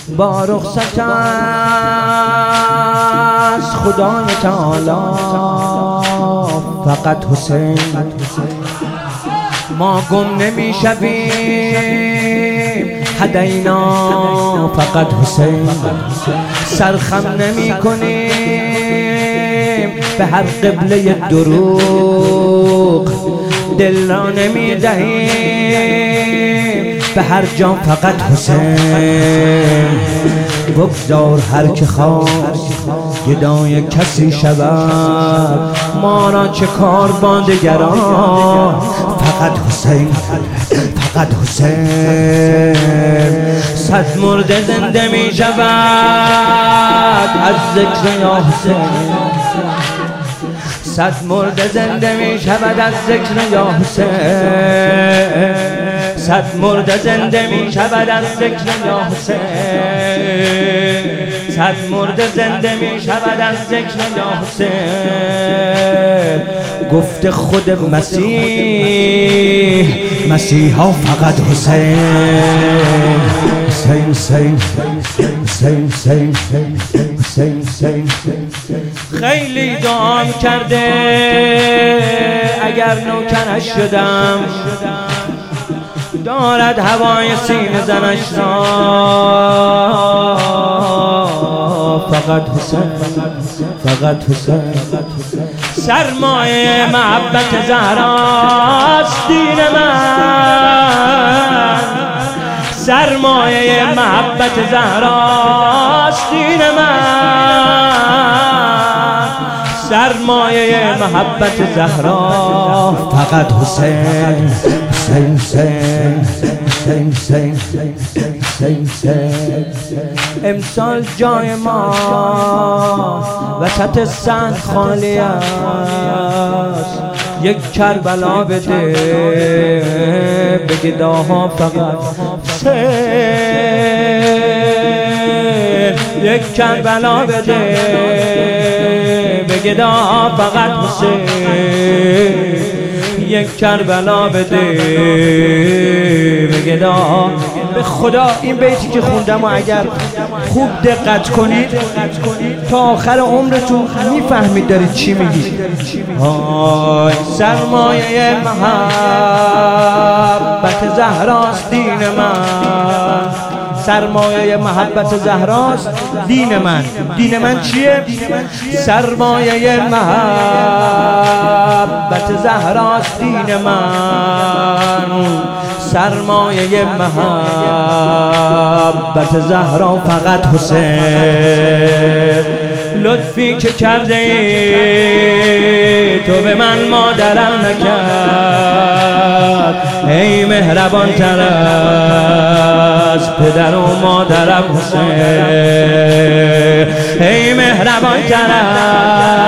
با رخصت از خدای تعالی فقط حسین ما گم نمی شویم، هدینا فقط حسین سرخم نمی کنیم، به هر قبله دروغ دل را نمی دهیم، به هر جا فقط حسین بگذار هر که خواست گدای کسی شود، ما را چه کار با دگران، فقط حسین فقط حسین. صد مرده زنده می شود از ذکر یا حسین، صد مرده زنده می شود از ذکر یا حسین، صد مرده زنده می شود از ذکر یا حسین، صد مرده زنده می شود از ذکر یا حسین. گفت خود مسیحا فقط حسین حسین حسین حسین حسین حسین حسین. خیلی دعام کرده اگر نوکرش شدم، دارد هوای سینه زنش را فقط حسین فقط حسین. سرمایه محبت زهراست دین من، سرمایه محبت زهراست دین من، سرمایه محبت زهرا فقط حسین حسین حسین حسین حسین حسین حسین. امسال جای ما وسط سنگ خالی است، یک کربلا بده به گداها فقط حسین، یک کربلا بده به گداها فقط حسین، یک کربلا بده به گدا. به خدا این بیتی که خوندم و اگر خوب دقت کنید تا آخر عمرتون میفهمید دارید چی میگید. سرمایه محبت زهراست دین من، سرمایه محبت زهراست دین من. دین من چیه؟ سرمایه محبت زهراست دین من، سرمایه محبت زهرا فقط حسین. لطفی که کرده ای تو به من مادرم نکرد، ای مهربان تر از پدر و مادرم حسین، ای مهربان تر